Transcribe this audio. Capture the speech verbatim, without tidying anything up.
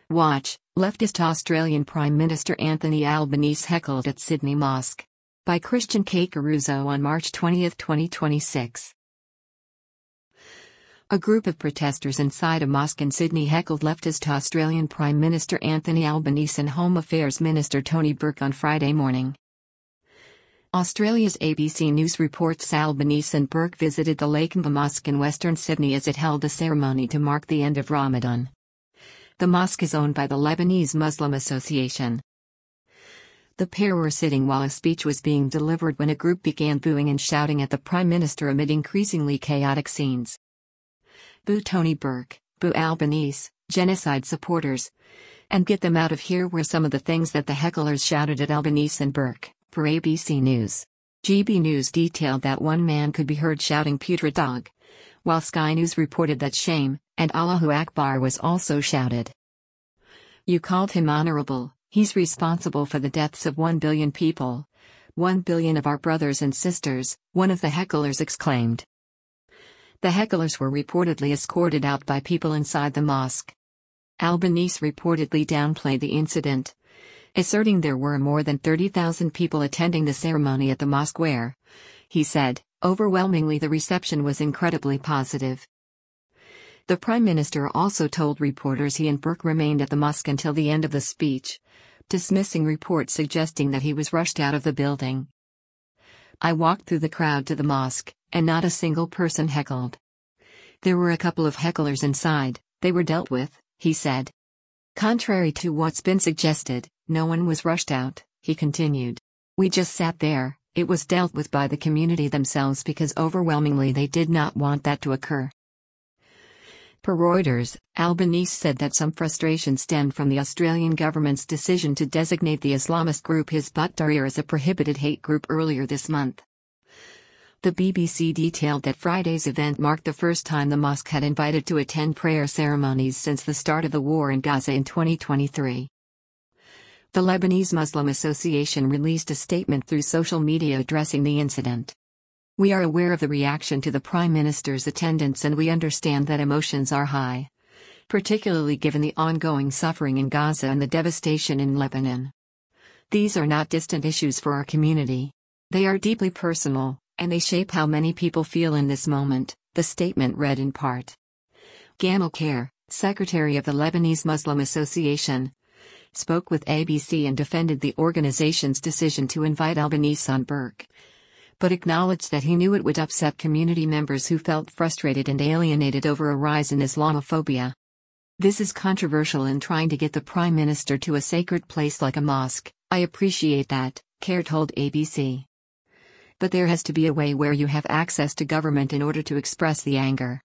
Watch, leftist Australian Prime Minister Anthony Albanese heckled at Sydney Mosque. By Christian K. Caruso on March twentieth, twenty twenty-six. A group of protesters inside a mosque in Sydney heckled leftist Australian Prime Minister Anthony Albanese and Home Affairs Minister Tony Burke on Friday morning. Australia's A B C News reports Albanese and Burke visited the Lakemba Mosque in Western Sydney as it held a ceremony to mark the end of Ramadan. The mosque is owned by the Lebanese Muslim Association. The pair were sitting while a speech was being delivered when a group began booing and shouting at the Prime Minister amid increasingly chaotic scenes. "Boo Tony Burke, boo Albanese, genocide supporters. And get them out of here" were some of the things that the hecklers shouted at Albanese and Burke, per A B C News. G B News detailed that one man could be heard shouting "putrid dog," while Sky News reported that "shame" and "Allahu Akbar" was also shouted. "You called him honorable, he's responsible for the deaths of one billion people. One billion of our brothers and sisters," one of the hecklers exclaimed. The hecklers were reportedly escorted out by people inside the mosque. Albanese reportedly downplayed the incident, asserting there were more than thirty thousand people attending the ceremony at the mosque where, he said, overwhelmingly the reception was incredibly positive. The Prime Minister also told reporters he and Burke remained at the mosque until the end of the speech, dismissing reports suggesting that he was rushed out of the building. "I walked through the crowd to the mosque, and not a single person heckled. There were a couple of hecklers inside, they were dealt with," he said. "Contrary to what's been suggested, no one was rushed out," he continued. "We just sat there, it was dealt with by the community themselves because overwhelmingly they did not want that to occur." Per Reuters, Albanese said that some frustration stemmed from the Australian government's decision to designate the Islamist group Hizb ut-Tahrir as a prohibited hate group earlier this month. The B B C detailed that Friday's event marked the first time the mosque had invited to attend prayer ceremonies since the start of the war in Gaza in twenty twenty-three. The Lebanese Muslim Association released a statement through social media addressing the incident. "We are aware of the reaction to the Prime Minister's attendance and we understand that emotions are high, particularly given the ongoing suffering in Gaza and the devastation in Lebanon. These are not distant issues for our community. They are deeply personal, and they shape how many people feel in this moment," the statement read in part. Gamal Khair, secretary of the Lebanese Muslim Association, spoke with A B C and defended the organization's decision to invite Albanese and Burke, but acknowledged that he knew it would upset community members who felt frustrated and alienated over a rise in Islamophobia. "This is controversial in trying to get the Prime Minister to a sacred place like a mosque, I appreciate that," Khair told A B C. "But there has to be a way where you have access to government in order to express the anger.